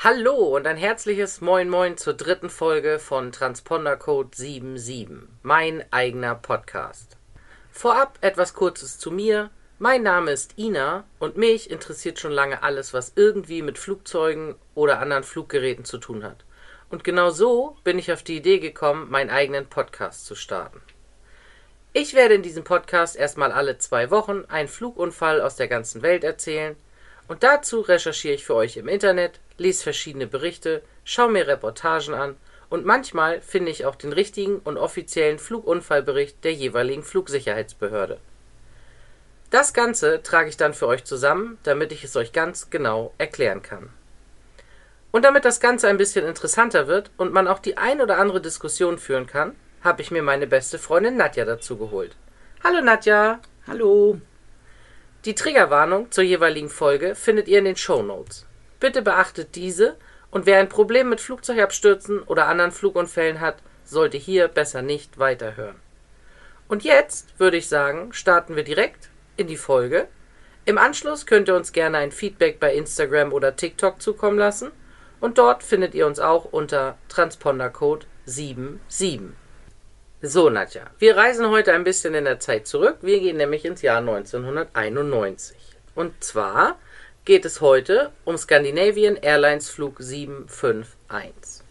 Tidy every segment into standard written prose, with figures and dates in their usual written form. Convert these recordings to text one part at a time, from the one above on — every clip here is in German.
Hallo und ein herzliches Moin Moin zur dritten Folge von Transponder Code 77, mein eigener Podcast. Vorab etwas Kurzes zu mir. Mein Name ist Ina und mich interessiert schon lange alles, was irgendwie mit Flugzeugen oder anderen Fluggeräten zu tun hat. Und genau so bin ich auf die Idee gekommen, meinen eigenen Podcast zu starten. Ich werde in diesem Podcast erstmal alle 2 Wochen einen Flugunfall aus der ganzen Welt erzählen. Und dazu recherchiere ich für euch im Internet, lese verschiedene Berichte, schaue mir Reportagen an und manchmal finde ich auch den richtigen und offiziellen Flugunfallbericht der jeweiligen Flugsicherheitsbehörde. Das Ganze trage ich dann für euch zusammen, damit ich es euch ganz genau erklären kann. Und damit das Ganze ein bisschen interessanter wird und man auch die ein oder andere Diskussion führen kann, habe ich mir meine beste Freundin Nadja dazu geholt. Hallo Nadja! Hallo! Die Triggerwarnung zur jeweiligen Folge findet ihr in den Shownotes. Bitte beachtet diese und wer ein Problem mit Flugzeugabstürzen oder anderen Flugunfällen hat, sollte hier besser nicht weiterhören. Und jetzt würde ich sagen, starten wir direkt in die Folge. Im Anschluss könnt ihr uns gerne ein Feedback bei Instagram oder TikTok zukommen lassen und dort findet ihr uns auch unter Transpondercode 77. So, Nadja, wir reisen heute ein bisschen in der Zeit zurück. Wir gehen nämlich ins Jahr 1991. Und zwar geht es heute um Scandinavian Airlines Flug 751.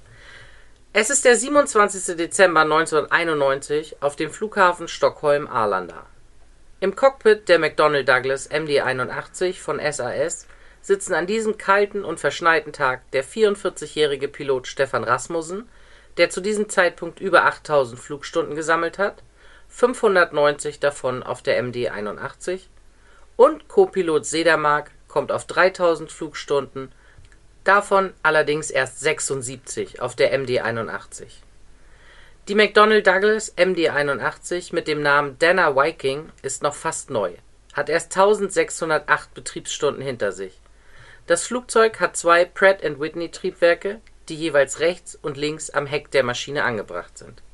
Es ist der 27. Dezember 1991 auf dem Flughafen Stockholm-Arlanda. Im Cockpit der McDonnell Douglas MD-81 von SAS sitzen an diesem kalten und verschneiten Tag der 44-jährige Pilot Stefan Rasmussen, der zu diesem Zeitpunkt über 8000 Flugstunden gesammelt hat, 590 davon auf der MD-81, und Co-Pilot Sedermark kommt auf 3000 Flugstunden, davon allerdings erst 76 auf der MD-81. Die McDonnell Douglas MD-81 mit dem Namen Dana Viking ist noch fast neu, hat erst 1608 Betriebsstunden hinter sich. Das Flugzeug hat 2 Pratt & Whitney Triebwerke, die jeweils rechts und links am Heck der Maschine angebracht sind.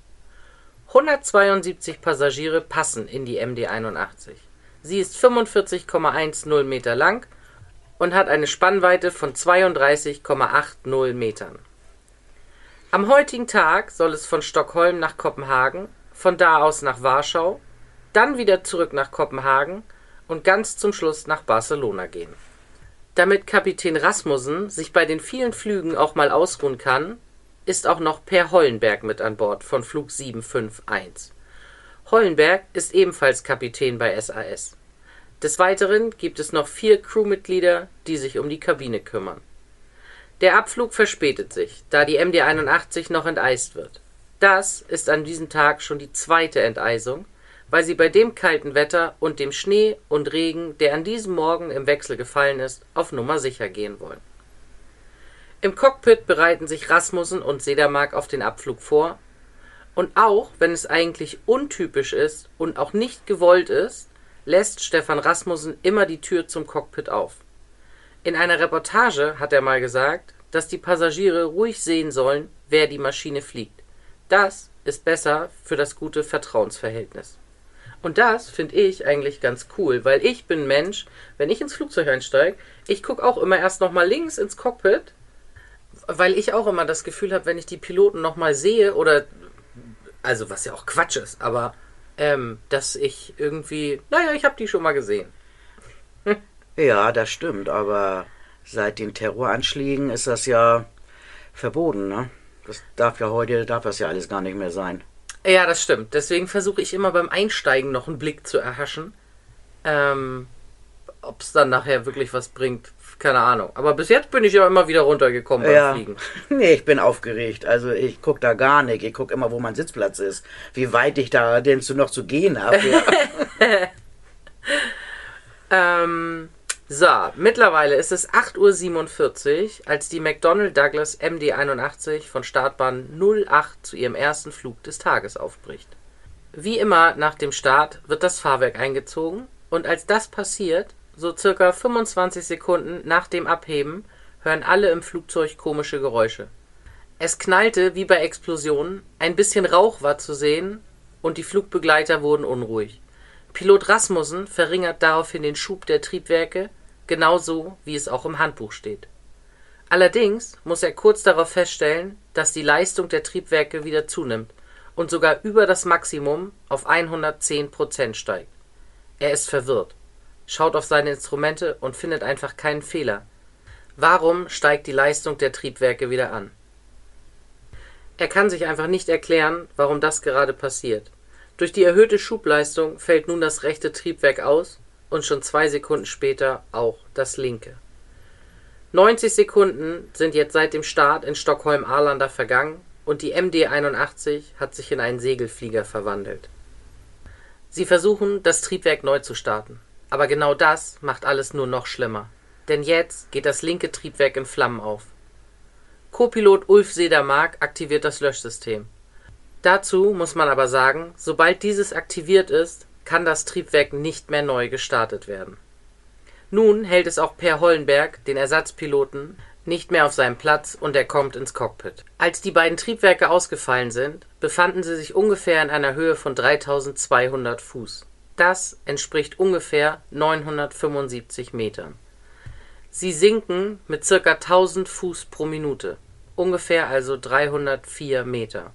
172 Passagiere passen in die MD-81. Sie ist 45,10 Meter lang und hat eine Spannweite von 32,80 Metern. Am heutigen Tag soll es von Stockholm nach Kopenhagen, von da aus nach Warschau, dann wieder zurück nach Kopenhagen und ganz zum Schluss nach Barcelona gehen. Damit Kapitän Rasmussen sich bei den vielen Flügen auch mal ausruhen kann, ist auch noch Per Hollenberg mit an Bord von Flug 751. Hollenberg ist ebenfalls Kapitän bei SAS. Des Weiteren gibt es noch 4 Crewmitglieder, die sich um die Kabine kümmern. Der Abflug verspätet sich, da die MD-81 noch enteist wird. Das ist an diesem Tag schon die 2. Enteisung, weil sie bei dem kalten Wetter und dem Schnee und Regen, der an diesem Morgen im Wechsel gefallen ist, auf Nummer sicher gehen wollen. Im Cockpit bereiten sich Rasmussen und Sedermark auf den Abflug vor, und auch wenn es eigentlich untypisch ist und auch nicht gewollt ist, lässt Stefan Rasmussen immer die Tür zum Cockpit auf. In einer Reportage hat er mal gesagt, dass die Passagiere ruhig sehen sollen, wer die Maschine fliegt. Das ist besser für das gute Vertrauensverhältnis. Und das finde ich eigentlich ganz cool, weil ich bin ein Mensch, wenn ich ins Flugzeug einsteige, ich gucke auch immer erst nochmal links ins Cockpit, weil ich auch immer das Gefühl habe, wenn ich die Piloten nochmal sehe oder, also was ja auch Quatsch ist, aber dass ich irgendwie, naja, ich habe die schon mal gesehen. Ja, das stimmt, aber seit den Terroranschlägen ist das ja verboten, ne? Heute darf das ja alles gar nicht mehr sein. Ja, das stimmt. Deswegen versuche ich immer beim Einsteigen noch einen Blick zu erhaschen. Ob es dann nachher wirklich was bringt, keine Ahnung. Aber bis jetzt bin ich ja immer wieder runtergekommen beim Fliegen. Nee, ich bin aufgeregt. Also ich gucke da gar nicht. Ich gucke immer, wo mein Sitzplatz ist. Wie weit ich da denn noch zu gehen habe. Ja. So, mittlerweile ist es 8:47 Uhr, als die McDonnell Douglas MD-81 von Startbahn 08 zu ihrem ersten Flug des Tages aufbricht. Wie immer nach dem Start wird das Fahrwerk eingezogen und als das passiert, so circa 25 Sekunden nach dem Abheben, hören alle im Flugzeug komische Geräusche. Es knallte wie bei Explosionen, ein bisschen Rauch war zu sehen und die Flugbegleiter wurden unruhig. Pilot Rasmussen verringert daraufhin den Schub der Triebwerke, genauso wie es auch im Handbuch steht. Allerdings muss er kurz darauf feststellen, dass die Leistung der Triebwerke wieder zunimmt und sogar über das Maximum auf 110% steigt. Er ist verwirrt, schaut auf seine Instrumente und findet einfach keinen Fehler. Warum steigt die Leistung der Triebwerke wieder an? Er kann sich einfach nicht erklären, warum das gerade passiert. Durch die erhöhte Schubleistung fällt nun das rechte Triebwerk aus und schon 2 Sekunden später auch das linke. 90 Sekunden sind jetzt seit dem Start in Stockholm-Arlanda vergangen und die MD-81 hat sich in einen Segelflieger verwandelt. Sie versuchen, das Triebwerk neu zu starten, aber genau das macht alles nur noch schlimmer, denn jetzt geht das linke Triebwerk in Flammen auf. Co-Pilot Ulf Sedermark aktiviert das Löschsystem. Dazu muss man aber sagen, sobald dieses aktiviert ist, kann das Triebwerk nicht mehr neu gestartet werden. Nun hält es auch Per Hollenberg, den Ersatzpiloten, nicht mehr auf seinem Platz und er kommt ins Cockpit. Als die beiden Triebwerke ausgefallen sind, befanden sie sich ungefähr in einer Höhe von 3200 Fuß. Das entspricht ungefähr 975 Metern. Sie sinken mit ca. 1000 Fuß pro Minute, ungefähr also 304 Meter.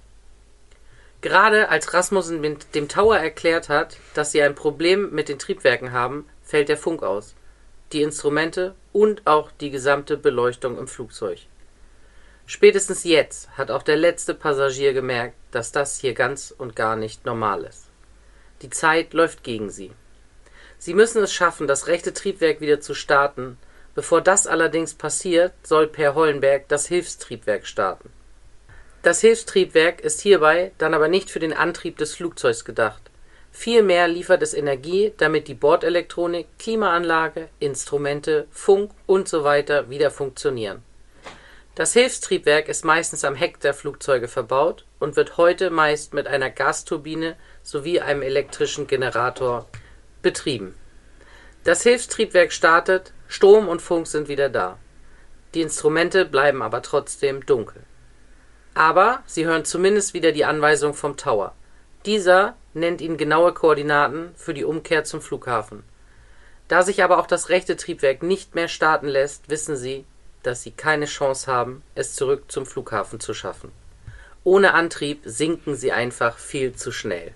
Gerade als Rasmussen dem Tower erklärt hat, dass sie ein Problem mit den Triebwerken haben, fällt der Funk aus, die Instrumente und auch die gesamte Beleuchtung im Flugzeug. Spätestens jetzt hat auch der letzte Passagier gemerkt, dass das hier ganz und gar nicht normal ist. Die Zeit läuft gegen sie. Sie müssen es schaffen, das rechte Triebwerk wieder zu starten. Bevor das allerdings passiert, soll Per Hollenberg das Hilfstriebwerk starten. Das Hilfstriebwerk ist hierbei dann aber nicht für den Antrieb des Flugzeugs gedacht. Vielmehr liefert es Energie, damit die Bordelektronik, Klimaanlage, Instrumente, Funk usw. wieder funktionieren. Das Hilfstriebwerk ist meistens am Heck der Flugzeuge verbaut und wird heute meist mit einer Gasturbine sowie einem elektrischen Generator betrieben. Das Hilfstriebwerk startet, Strom und Funk sind wieder da. Die Instrumente bleiben aber trotzdem dunkel. Aber sie hören zumindest wieder die Anweisung vom Tower. Dieser nennt ihnen genaue Koordinaten für die Umkehr zum Flughafen. Da sich aber auch das rechte Triebwerk nicht mehr starten lässt, wissen sie, dass sie keine Chance haben, es zurück zum Flughafen zu schaffen. Ohne Antrieb sinken sie einfach viel zu schnell.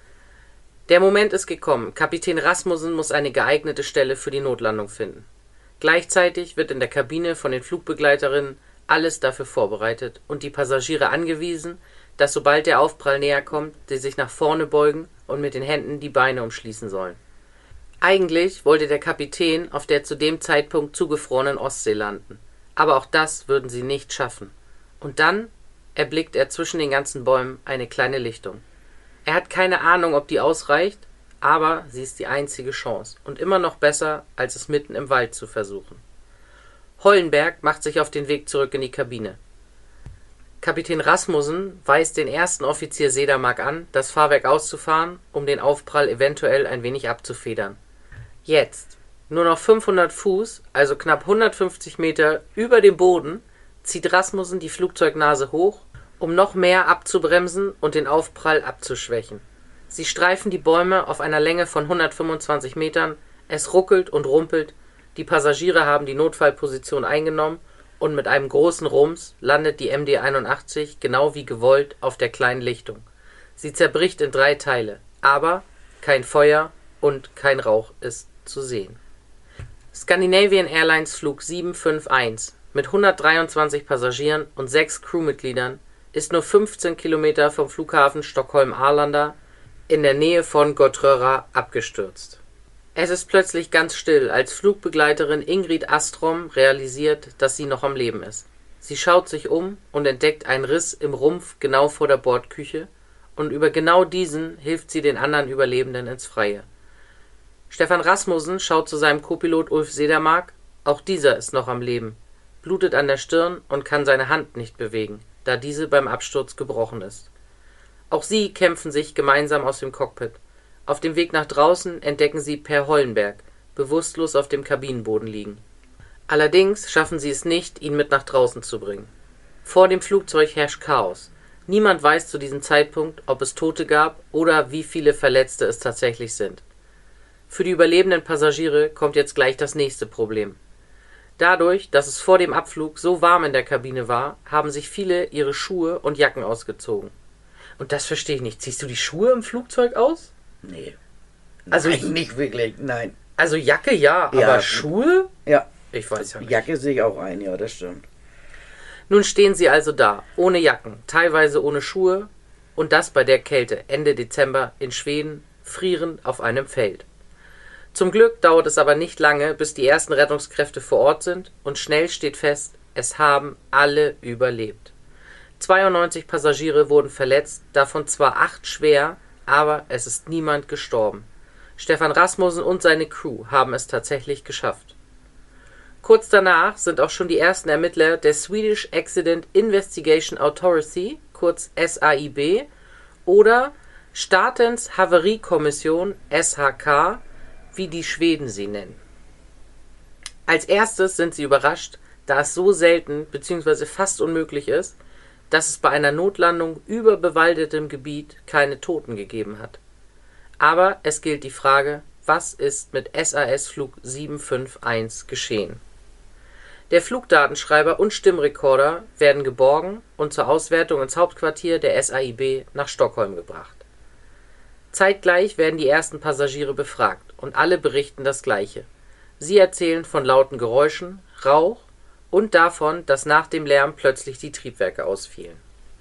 Der Moment ist gekommen. Kapitän Rasmussen muss eine geeignete Stelle für die Notlandung finden. Gleichzeitig wird in der Kabine von den Flugbegleiterinnen alles dafür vorbereitet und die Passagiere angewiesen, dass sobald der Aufprall näher kommt, sie sich nach vorne beugen und mit den Händen die Beine umschließen sollen. Eigentlich wollte der Kapitän auf der zu dem Zeitpunkt zugefrorenen Ostsee landen, aber auch das würden sie nicht schaffen. Und dann erblickt er zwischen den ganzen Bäumen eine kleine Lichtung. Er hat keine Ahnung, ob die ausreicht, aber sie ist die einzige Chance und immer noch besser, als es mitten im Wald zu versuchen. Hollenberg macht sich auf den Weg zurück in die Kabine. Kapitän Rasmussen weist den ersten Offizier Sedermark an, das Fahrwerk auszufahren, um den Aufprall eventuell ein wenig abzufedern. Jetzt, nur noch 500 Fuß, also knapp 150 Meter über dem Boden, zieht Rasmussen die Flugzeugnase hoch, um noch mehr abzubremsen und den Aufprall abzuschwächen. Sie streifen die Bäume auf einer Länge von 125 Metern, es ruckelt und rumpelt, die Passagiere haben die Notfallposition eingenommen und mit einem großen Rums landet die MD-81 genau wie gewollt auf der kleinen Lichtung. Sie zerbricht in 3 Teile, aber kein Feuer und kein Rauch ist zu sehen. Scandinavian Airlines Flug 751 mit 123 Passagieren und 6 Crewmitgliedern ist nur 15 Kilometer vom Flughafen Stockholm-Arlanda in der Nähe von Gottröra abgestürzt. Es ist plötzlich ganz still, als Flugbegleiterin Ingrid Astrom realisiert, dass sie noch am Leben ist. Sie schaut sich um und entdeckt einen Riss im Rumpf genau vor der Bordküche und über genau diesen hilft sie den anderen Überlebenden ins Freie. Stefan Rasmussen schaut zu seinem Co-Pilot Ulf Sedermark, auch dieser ist noch am Leben, blutet an der Stirn und kann seine Hand nicht bewegen, da diese beim Absturz gebrochen ist. Auch sie kämpfen sich gemeinsam aus dem Cockpit. Auf dem Weg nach draußen entdecken sie Per Hollenberg, bewusstlos auf dem Kabinenboden liegen. Allerdings schaffen sie es nicht, ihn mit nach draußen zu bringen. Vor dem Flugzeug herrscht Chaos. Niemand weiß zu diesem Zeitpunkt, ob es Tote gab oder wie viele Verletzte es tatsächlich sind. Für die überlebenden Passagiere kommt jetzt gleich das nächste Problem. Dadurch, dass es vor dem Abflug so warm in der Kabine war, haben sich viele ihre Schuhe und Jacken ausgezogen. Und das verstehe ich nicht. Ziehst du die Schuhe im Flugzeug aus? Nee. Also Nein, nicht wirklich, nein. Also Jacke ja, aber Ja. Schuhe? Ja, Ich weiß ja nicht. Jacke sehe ich auch ein, ja, das stimmt. Nun stehen sie also da, ohne Jacken, teilweise ohne Schuhe und das bei der Kälte Ende Dezember in Schweden, frierend auf einem Feld. Zum Glück dauert es aber nicht lange, bis die ersten Rettungskräfte vor Ort sind und schnell steht fest, es haben alle überlebt. 92 Passagiere wurden verletzt, davon zwar 8 schwer, aber es ist niemand gestorben. Stefan Rasmussen und seine Crew haben es tatsächlich geschafft. Kurz danach sind auch schon die ersten Ermittler der Swedish Accident Investigation Authority, kurz SAIB, oder Statens Havariekommission, SHK, wie die Schweden sie nennen. Als erstes sind sie überrascht, da es so selten bzw. fast unmöglich ist, dass es bei einer Notlandung über bewaldetem Gebiet keine Toten gegeben hat. Aber es gilt die Frage, was ist mit SAS-Flug 751 geschehen? Der Flugdatenschreiber und Stimmrekorder werden geborgen und zur Auswertung ins Hauptquartier der SAIB nach Stockholm gebracht. Zeitgleich werden die ersten Passagiere befragt und alle berichten das Gleiche. Sie erzählen von lauten Geräuschen, Rauch und davon, dass nach dem Lärm plötzlich die Triebwerke ausfielen.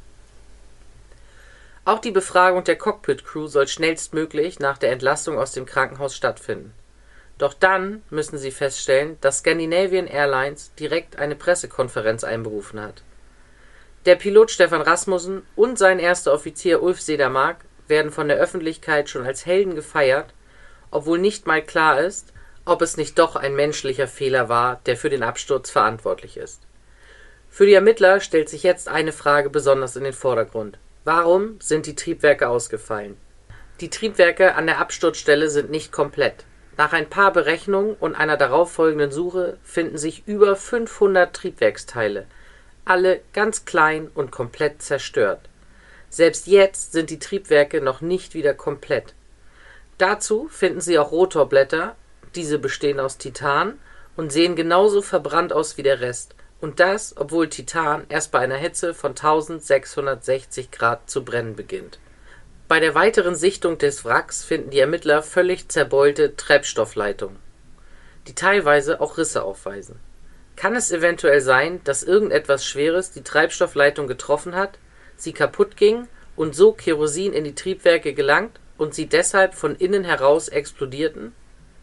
Auch die Befragung der Cockpit-Crew soll schnellstmöglich nach der Entlassung aus dem Krankenhaus stattfinden. Doch dann müssen sie feststellen, dass Scandinavian Airlines direkt eine Pressekonferenz einberufen hat. Der Pilot Stefan Rasmussen und sein erster Offizier Ulf Sedermark werden von der Öffentlichkeit schon als Helden gefeiert, obwohl nicht mal klar ist, ob es nicht doch ein menschlicher Fehler war, der für den Absturz verantwortlich ist. Für die Ermittler stellt sich jetzt eine Frage besonders in den Vordergrund. Warum sind die Triebwerke ausgefallen? Die Triebwerke an der Absturzstelle sind nicht komplett. Nach ein paar Berechnungen und einer darauffolgenden Suche finden sich über 500 Triebwerksteile, alle ganz klein und komplett zerstört. Selbst jetzt sind die Triebwerke noch nicht wieder komplett. Dazu finden Sie auch Rotorblätter, diese bestehen aus Titan und sehen genauso verbrannt aus wie der Rest. Und das, obwohl Titan erst bei einer Hitze von 1660 Grad zu brennen beginnt. Bei der weiteren Sichtung des Wracks finden die Ermittler völlig zerbeulte Treibstoffleitungen, die teilweise auch Risse aufweisen. Kann es eventuell sein, dass irgendetwas Schweres die Treibstoffleitung getroffen hat, sie kaputt ging und so Kerosin in die Triebwerke gelangt und sie deshalb von innen heraus explodierten?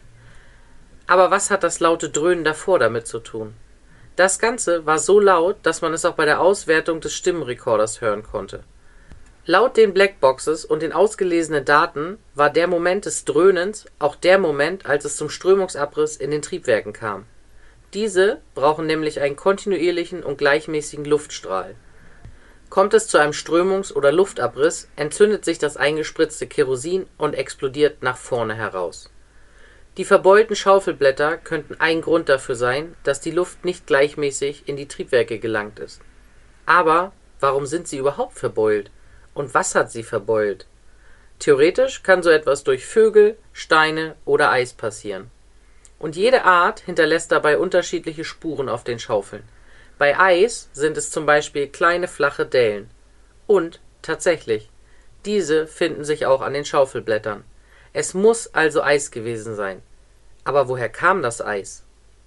Aber was hat das laute Dröhnen davor damit zu tun? Das Ganze war so laut, dass man es auch bei der Auswertung des Stimmenrekorders hören konnte. Laut den Blackboxes und den ausgelesenen Daten war der Moment des Dröhnens auch der Moment, als es zum Strömungsabriss in den Triebwerken kam. Diese brauchen nämlich einen kontinuierlichen und gleichmäßigen Luftstrahl. Kommt es zu einem Strömungs- oder Luftabriss, entzündet sich das eingespritzte Kerosin und explodiert nach vorne heraus. Die verbeulten Schaufelblätter könnten ein Grund dafür sein, dass die Luft nicht gleichmäßig in die Triebwerke gelangt ist. Aber warum sind sie überhaupt verbeult? Und was hat sie verbeult? Theoretisch kann so etwas durch Vögel, Steine oder Eis passieren. Und jede Art hinterlässt dabei unterschiedliche Spuren auf den Schaufeln. Bei Eis sind es zum Beispiel kleine flache Dellen. Und tatsächlich, diese finden sich auch an den Schaufelblättern. Es muss also Eis gewesen sein. Aber woher kam das Eis?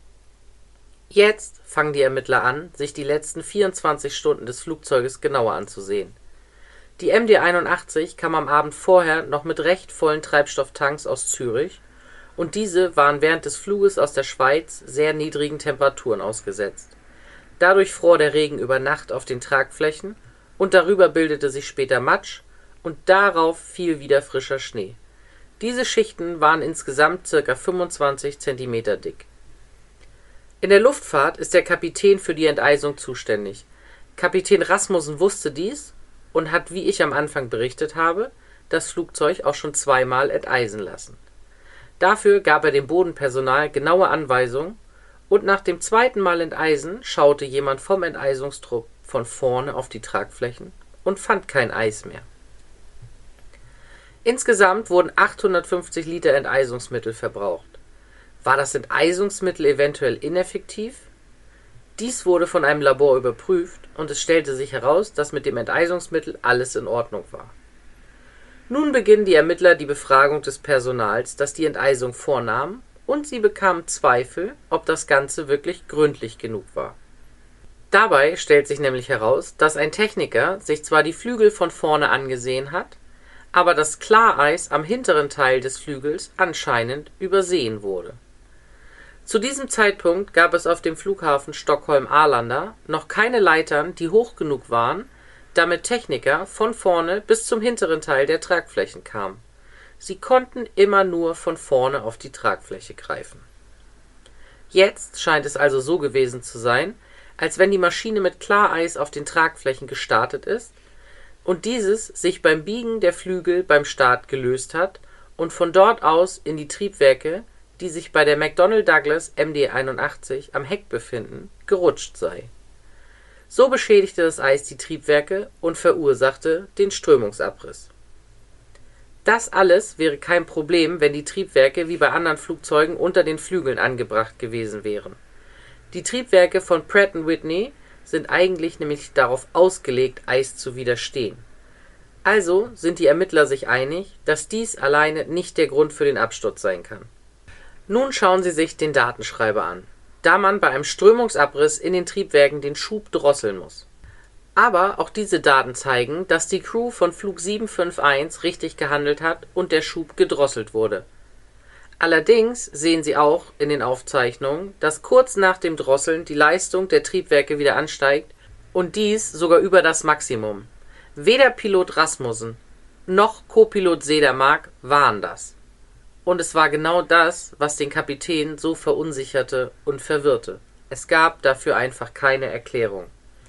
Jetzt fangen die Ermittler an, sich die letzten 24 Stunden des Flugzeuges genauer anzusehen. Die MD-81 kam am Abend vorher noch mit recht vollen Treibstofftanks aus Zürich und diese waren während des Fluges aus der Schweiz sehr niedrigen Temperaturen ausgesetzt. Dadurch fror der Regen über Nacht auf den Tragflächen und darüber bildete sich später Matsch und darauf fiel wieder frischer Schnee. Diese Schichten waren insgesamt ca. 25 cm dick. In der Luftfahrt ist der Kapitän für die Enteisung zuständig. Kapitän Rasmussen wusste dies und hat, wie ich am Anfang berichtet habe, das Flugzeug auch schon zweimal enteisen lassen. Dafür gab er dem Bodenpersonal genaue Anweisungen und nach dem zweiten Mal enteisen schaute jemand vom Enteisungstrupp von vorne auf die Tragflächen und fand kein Eis mehr. Insgesamt wurden 850 Liter Enteisungsmittel verbraucht. War das Enteisungsmittel eventuell ineffektiv Dies wurde von einem Labor überprüft und es stellte sich heraus, dass mit dem Enteisungsmittel alles in Ordnung war. Nun beginnen die Ermittler die Befragung des Personals, das die Enteisung vornahm, und sie bekamen Zweifel, ob das Ganze wirklich gründlich genug war. Dabei stellt sich nämlich heraus, dass ein Techniker sich zwar die Flügel von vorne angesehen hat, aber das Klareis am hinteren Teil des Flügels anscheinend übersehen wurde. Zu diesem Zeitpunkt gab es auf dem Flughafen Stockholm-Arlanda noch keine Leitern, die hoch genug waren, damit Techniker von vorne bis zum hinteren Teil der Tragflächen kamen. Sie konnten immer nur von vorne auf die Tragfläche greifen. Jetzt scheint es also so gewesen zu sein, als wenn die Maschine mit Klareis auf den Tragflächen gestartet ist und dieses sich beim Biegen der Flügel beim Start gelöst hat und von dort aus in die Triebwerke, die sich bei der McDonnell Douglas MD-81 am Heck befinden, gerutscht sei. So beschädigte das Eis die Triebwerke und verursachte den Strömungsabriss. Das alles wäre kein Problem, wenn die Triebwerke wie bei anderen Flugzeugen unter den Flügeln angebracht gewesen wären. Die Triebwerke von Pratt & Whitney sind eigentlich nämlich darauf ausgelegt, Eis zu widerstehen. Also sind die Ermittler sich einig, dass dies alleine nicht der Grund für den Absturz sein kann. Nun schauen sie sich den Datenschreiber an, da man bei einem Strömungsabriss in den Triebwerken den Schub drosseln muss. Aber auch diese Daten zeigen, dass die Crew von Flug 751 richtig gehandelt hat und der Schub gedrosselt wurde. Allerdings sehen sie auch in den Aufzeichnungen, dass kurz nach dem Drosseln die Leistung der Triebwerke wieder ansteigt und dies sogar über das Maximum. Weder Pilot Rasmussen noch Co-Pilot Sedermark waren das. Und es war genau das, was den Kapitän so verunsicherte und verwirrte. Es gab dafür einfach keine Erklärung.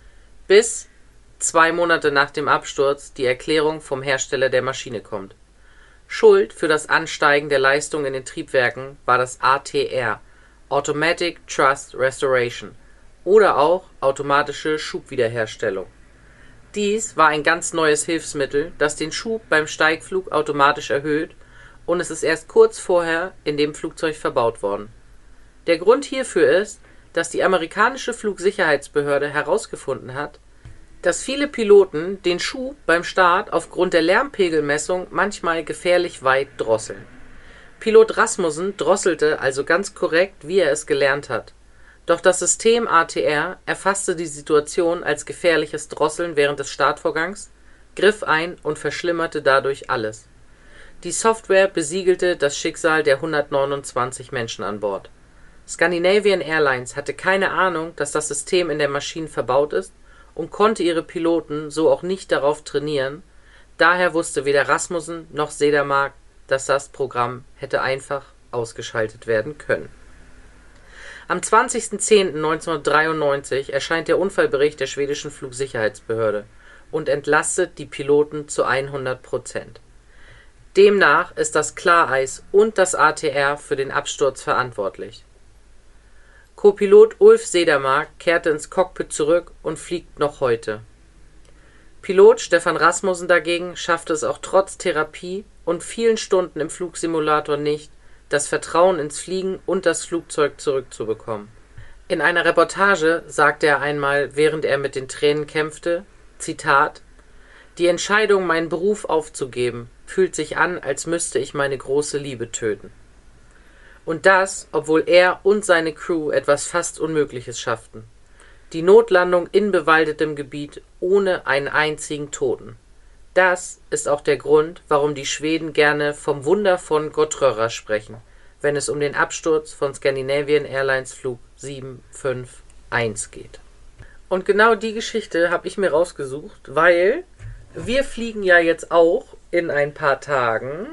Bis 2 Monate nach dem Absturz die Erklärung vom Hersteller der Maschine kommt. Schuld für das Ansteigen der Leistung in den Triebwerken war das ATR, Automatic Thrust Restoration, oder auch automatische Schubwiederherstellung. Dies war ein ganz neues Hilfsmittel, das den Schub beim Steigflug automatisch erhöht, und es ist erst kurz vorher in dem Flugzeug verbaut worden. Der Grund hierfür ist, dass die amerikanische Flugsicherheitsbehörde herausgefunden hat, dass viele Piloten den Schub beim Start aufgrund der Lärmpegelmessung manchmal gefährlich weit drosseln. Pilot Rasmussen drosselte also ganz korrekt, wie er es gelernt hat. Doch das System ATR erfasste die Situation als gefährliches Drosseln während des Startvorgangs, griff ein und verschlimmerte dadurch alles. Die Software besiegelte das Schicksal der 129 Menschen an Bord. Scandinavian Airlines hatte keine Ahnung, dass das System in der Maschine verbaut ist und konnte ihre Piloten so auch nicht darauf trainieren. Daher wusste weder Rasmussen noch Sedermark, dass das Programm hätte einfach ausgeschaltet werden können. Am 20.10.1993 erscheint der Unfallbericht der schwedischen Flugsicherheitsbehörde und entlastet die Piloten zu 100%. Demnach ist das Klareis und das ATR für den Absturz verantwortlich. Co-Pilot Ulf Sedermark kehrte ins Cockpit zurück und fliegt noch heute. Pilot Stefan Rasmussen dagegen schaffte es auch trotz Therapie und vielen Stunden im Flugsimulator nicht, das Vertrauen ins Fliegen und das Flugzeug zurückzubekommen. In einer Reportage sagte er einmal, während er mit den Tränen kämpfte, Zitat: „Die Entscheidung, meinen Beruf aufzugeben, fühlt sich an, als müsste ich meine große Liebe töten." Und das, obwohl er und seine Crew etwas fast Unmögliches schafften. Die Notlandung in bewaldetem Gebiet ohne einen einzigen Toten. Das ist auch der Grund, warum die Schweden gerne vom Wunder von Gottröra sprechen, wenn es um den Absturz von Scandinavian Airlines Flug 751 geht. Und genau die Geschichte habe ich mir rausgesucht, weil wir fliegen ja jetzt auch in ein paar Tagen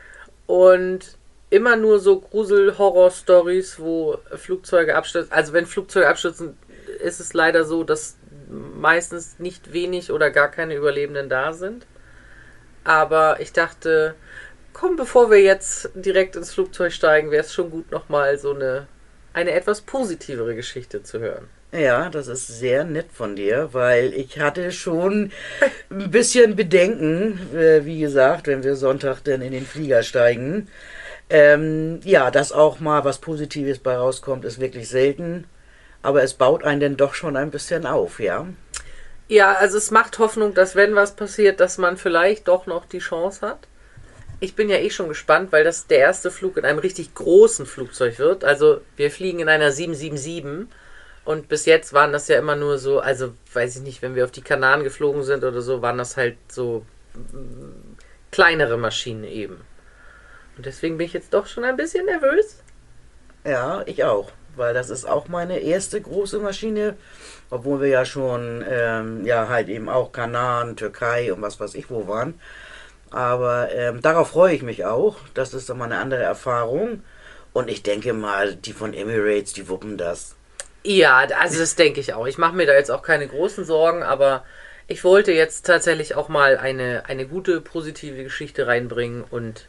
und immer nur so Grusel-Horror-Stories, wo Flugzeuge abstürzen. Also wenn Flugzeuge abstürzen, ist es leider so, dass meistens nicht wenig oder gar keine Überlebenden da sind. Aber ich dachte, komm, bevor wir jetzt direkt ins Flugzeug steigen, wäre es schon gut, nochmal so eine etwas positivere Geschichte zu hören. Ja, das ist sehr nett von dir, weil ich hatte schon ein bisschen Bedenken, wie gesagt, wenn wir Sonntag dann in den Flieger steigen. Ja, dass auch mal was Positives bei rauskommt, ist wirklich selten. Aber es baut einen denn doch schon ein bisschen auf, ja? Ja, also es macht Hoffnung, dass wenn was passiert, dass man vielleicht doch noch die Chance hat. Ich bin ja eh schon gespannt, weil das der erste Flug in einem richtig großen Flugzeug wird. Also wir fliegen in einer 777 und bis jetzt waren das ja immer nur so, also weiß ich nicht, wenn wir auf die Kanaren geflogen sind oder so, waren das halt so kleinere Maschinen eben. Und deswegen bin ich jetzt doch schon ein bisschen nervös. Ja, ich auch. Weil das ist auch meine erste große Maschine, obwohl wir ja schon, ja, halt eben auch Kanaren, Türkei und was weiß ich wo waren. Aber darauf freue ich mich auch. Das ist dann mal eine andere Erfahrung. Und ich denke mal, die von Emirates, die wuppen das. Ja, also das denke ich auch. Ich mache mir da jetzt auch keine großen Sorgen, aber ich wollte jetzt tatsächlich auch mal eine gute, positive Geschichte reinbringen und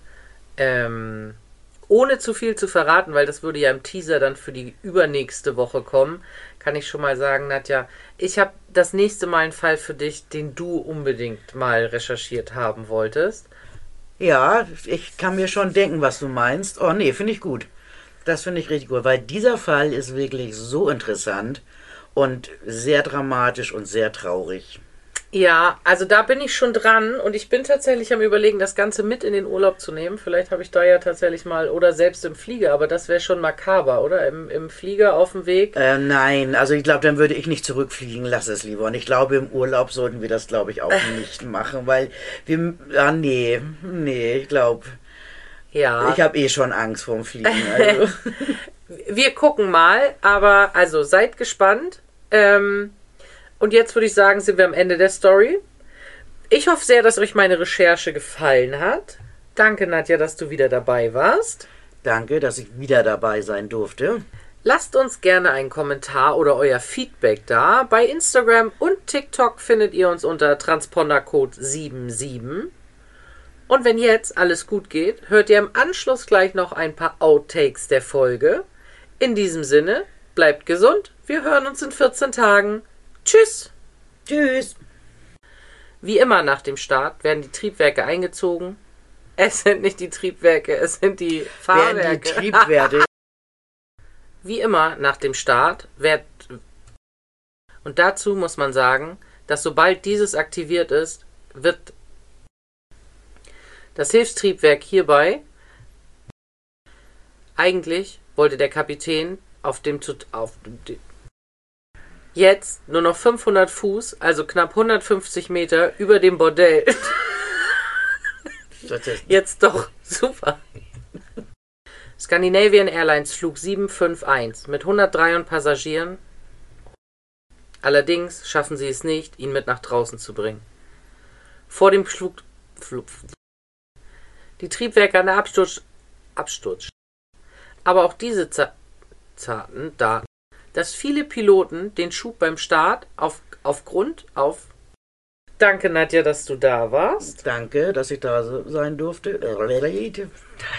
ohne zu viel zu verraten, weil das würde ja im Teaser dann für die übernächste Woche kommen, kann ich schon mal sagen, Nadja, ich habe das nächste Mal einen Fall für dich, den du unbedingt mal recherchiert haben wolltest. Ja, ich kann mir schon denken, was du meinst. Oh nee, finde ich gut. Das finde ich richtig gut, weil dieser Fall ist wirklich so interessant und sehr dramatisch und sehr traurig. Ja, also da bin ich schon dran und ich bin tatsächlich am Überlegen, das Ganze mit in den Urlaub zu nehmen. Vielleicht habe ich da ja tatsächlich mal, oder selbst im Flieger, aber das wäre schon makaber, oder? Im Flieger auf dem Weg. Nein, also ich glaube, dann würde ich nicht zurückfliegen, lass es lieber. Und ich glaube, im Urlaub sollten wir das, glaube ich, auch nicht machen, weil wir, nee, ich glaube, Ja, ich habe eh schon Angst vorm Fliegen. Also. wir gucken mal, aber also seid gespannt. Und jetzt würde ich sagen, sind wir am Ende der Story. Ich hoffe sehr, dass euch meine Recherche gefallen hat. Danke, Nadja, dass du wieder dabei warst. Danke, dass ich wieder dabei sein durfte. Lasst uns gerne einen Kommentar oder euer Feedback da. Bei Instagram und TikTok findet ihr uns unter Transpondercode 77. Und wenn jetzt alles gut geht, hört ihr im Anschluss gleich noch ein paar Outtakes der Folge. In diesem Sinne, bleibt gesund. Wir hören uns in 14 Tagen. Tschüss! Tschüss! Wie immer nach dem Start werden die Triebwerke eingezogen. Es sind nicht die Triebwerke, es sind die Fahrwerke. Werden die Triebwerte. Wie immer nach dem Start wird... Und dazu muss man sagen, dass sobald dieses aktiviert ist, wird das Hilfstriebwerk hierbei... Eigentlich wollte der Kapitän jetzt nur noch 500 Fuß, also knapp 150 Meter über dem Bordell. Jetzt doch, super. Scandinavian Airlines Flug 751 mit 103 Passagieren. Allerdings schaffen sie es nicht, ihn mit nach draußen zu bringen. Vor dem Flug die Triebwerke an der Absturz. Aber auch diese zarten Daten, dass viele Piloten den Schub beim Start Danke, Nadja, dass du da warst. Danke, dass ich da sein durfte.